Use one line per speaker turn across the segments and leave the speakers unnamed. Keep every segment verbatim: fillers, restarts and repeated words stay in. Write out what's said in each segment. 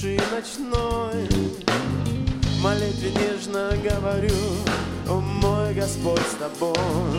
тиши ночной, в молитве нежно говорю: о мой Господь с тобой.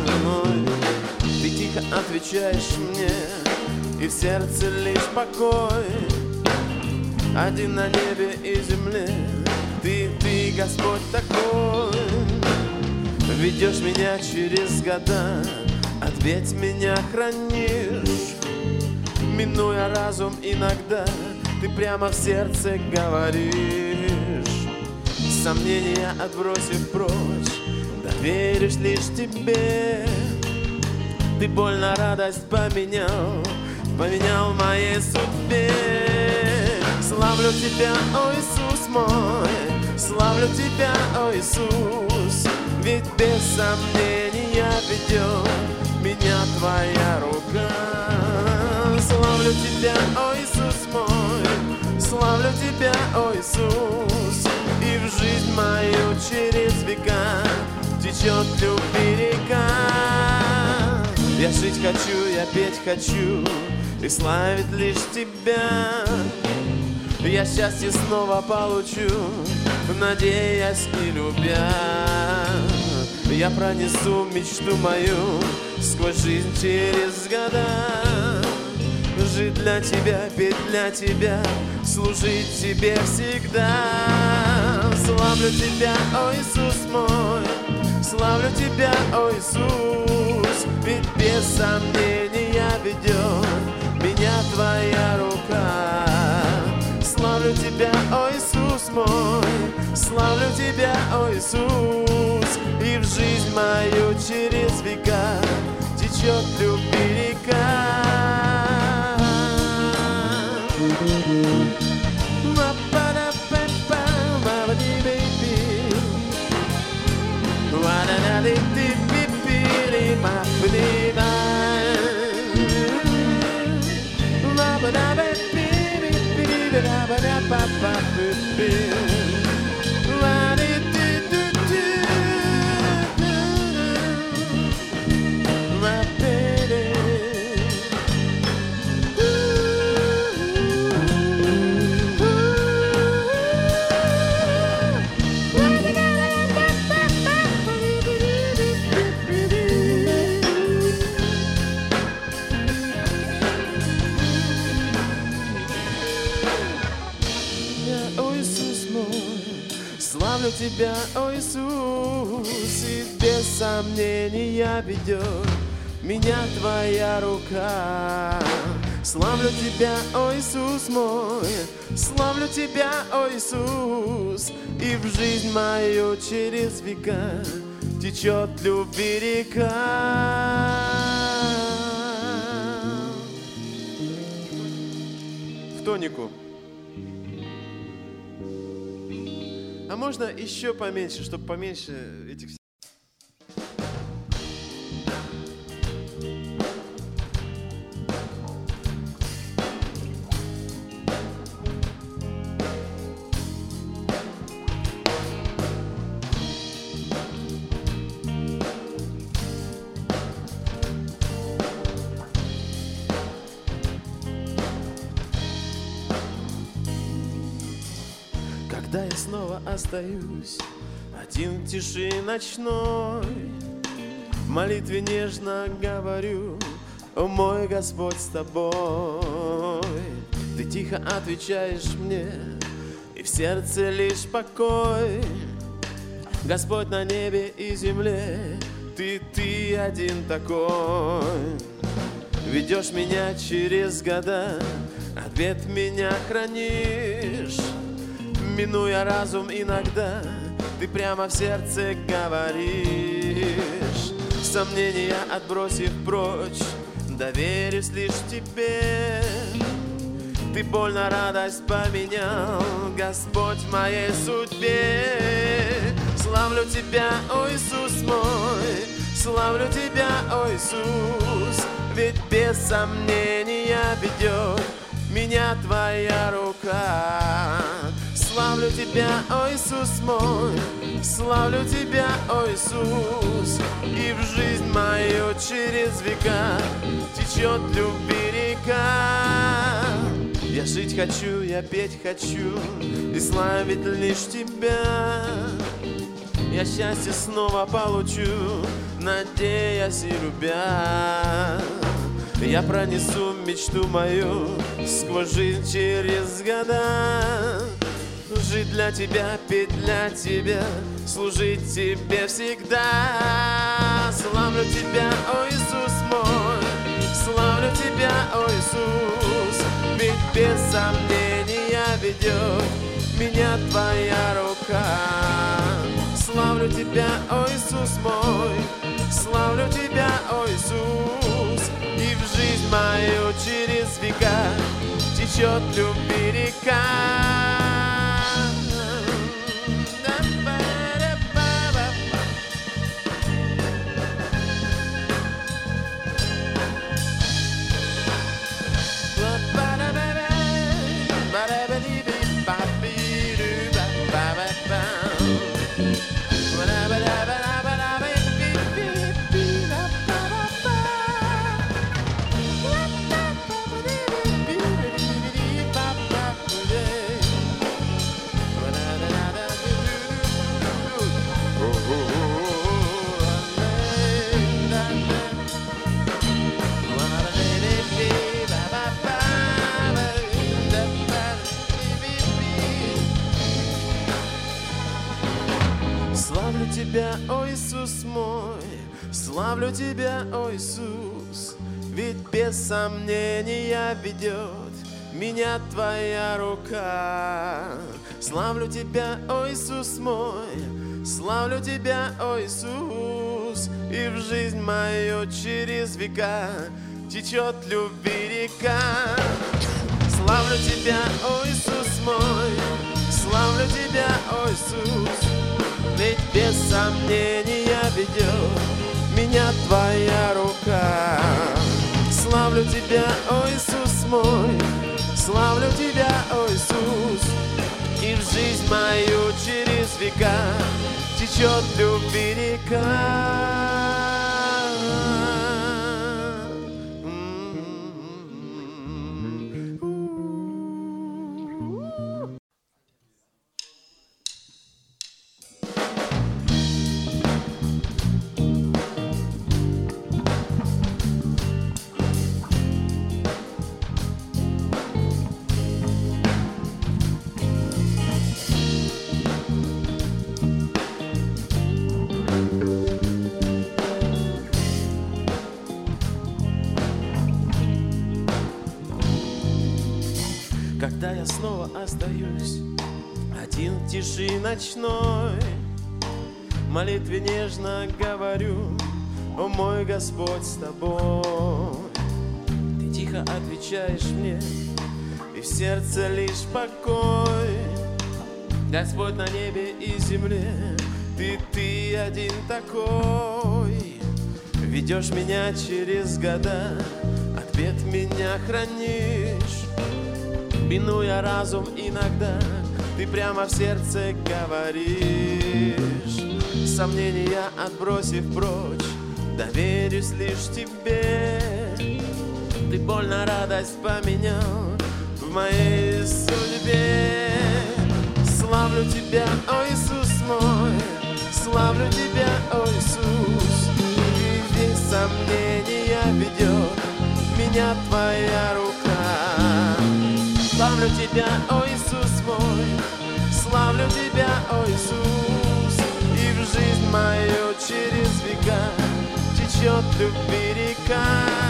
Ты тихо отвечаешь мне, и в сердце лишь покой. Один на небе и земле, Ты, Ты, Господь такой. Ведешь меня через года, ответь меня хранишь. Минуя разум иногда, Ты прямо в сердце говоришь. Сомнения отбросив прочь, доверишь лишь Тебе. Ты боль на радость поменял, поменял в моей судьбе. Славлю Тебя, о Иисус мой, славлю Тебя, о Иисус, ведь без сомнения ведет меня Твоя рука. Славлю Тебя, о Иисус мой, славлю Тебя, о Иисус, и в жизнь мою через века течет любви река. Я жить хочу, я петь хочу, и славить лишь Тебя. Я счастье снова получу, надеясь и любя. Я пронесу мечту мою сквозь жизнь через года. Жить для Тебя, петь для Тебя, служить Тебе всегда. Славлю Тебя, о Иисус мой, славлю Тебя, о Иисус, ведь без сомнения ведет меня Твоя рука. Славлю Тебя, о Иисус мой, славлю Тебя, о Иисус, и в жизнь мою через века течет любви река. Славлю Тебя, о Иисус, и без сомнения ведет меня Твоя рука. Славлю Тебя, о Иисус мой, славлю Тебя, о Иисус, и в жизнь мою через века течет любви река. В тонику. А можно еще поменьше, чтобы поменьше этих... Когда я снова остаюсь один в тиши ночной, в молитве нежно говорю: о мой Господь с тобой. Ты тихо отвечаешь мне, и в сердце лишь покой. Господь на небе и земле, Ты, Ты один такой. Ведешь меня через года, ответ меня хранишь. Минуя разум иногда, Ты прямо в сердце говоришь. Сомнения отбросив прочь, доверюсь лишь Тебе. Ты боль на радость поменял, Господь, в моей судьбе. Славлю Тебя, о Иисус мой, славлю Тебя, о Иисус, ведь без сомнения ведет меня Твоя рука. Славлю Тебя, о Иисус мой, славлю Тебя, о Иисус, и в жизнь мою через века течет любви река. Я жить хочу, я петь хочу и славить лишь тебя. Я счастье снова получу, надеясь и любя. Я пронесу мечту мою сквозь жизнь через года. Жить для тебя, петь для тебя, служить тебе всегда. Славлю тебя, о Иисус мой, славлю тебя, о Иисус. Ведь без сомнения ведет меня твоя рука. Славлю тебя, о Иисус мой, славлю тебя, о Иисус. И в жизнь мою через века течет любви река. Славлю тебя, о Иисус мой, славлю тебя, о Иисус. Ведь без сомнения ведет меня твоя рука. Славлю тебя, о Иисус мой, славлю тебя, о Иисус. И в жизнь мою через века течет любви река. Славлю тебя, о Иисус мой, славлю тебя, о Иисус. Ведь без сомнения ведет меня твоя рука. Славлю тебя, о Иисус мой, славлю тебя, о Иисус. И в жизнь мою через века течет любви река. Когда я снова остаюсь один в тиши ночной, в молитве нежно говорю: о мой Господь с тобой. Ты тихо отвечаешь мне, и в сердце лишь покой. Господь на небе и земле, ты, ты один такой. Ведешь меня через года, от бед меня хранишь. Минуя разум иногда, ты прямо в сердце говоришь. Сомнения отбросив прочь, доверюсь лишь тебе. Ты боль на радость поменял в моей судьбе. Славлю тебя, о Иисус мой, славлю тебя, о Иисус. И без сомнения ведет меня твоя рука. Славлю тебя, о Иисус мой, славлю тебя, о Иисус. И в жизнь мою через века течет любви река.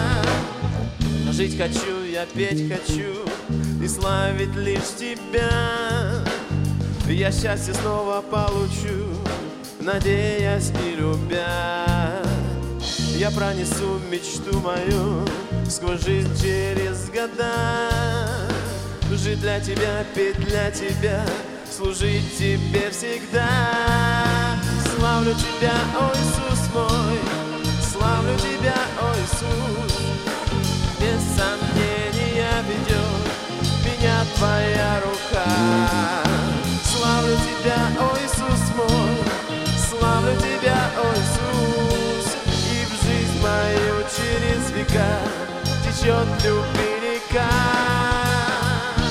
Жить хочу, я петь хочу и славить лишь тебя. Я счастье снова получу, надеясь и любя. Я пронесу мечту мою сквозь жизнь через года. Жить для тебя, петь для тебя, служить тебе всегда. Славлю тебя, о Иисус мой, славлю тебя, о Иисус. Без сомнения ведет меня твоя рука. Славлю тебя, о Иисус мой, славлю тебя, о Иисус. И в жизнь мою через века течет любви река.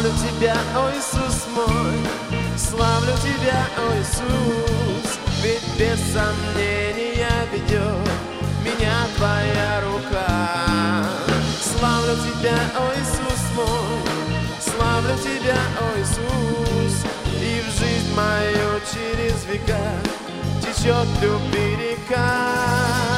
Славлю Тебя, о Иисус мой, славлю Тебя, о Иисус, ведь без сомнения ведет меня Твоя рука. Славлю Тебя, о Иисус мой, славлю Тебя, о Иисус, и в жизнь мою через века течет любви река.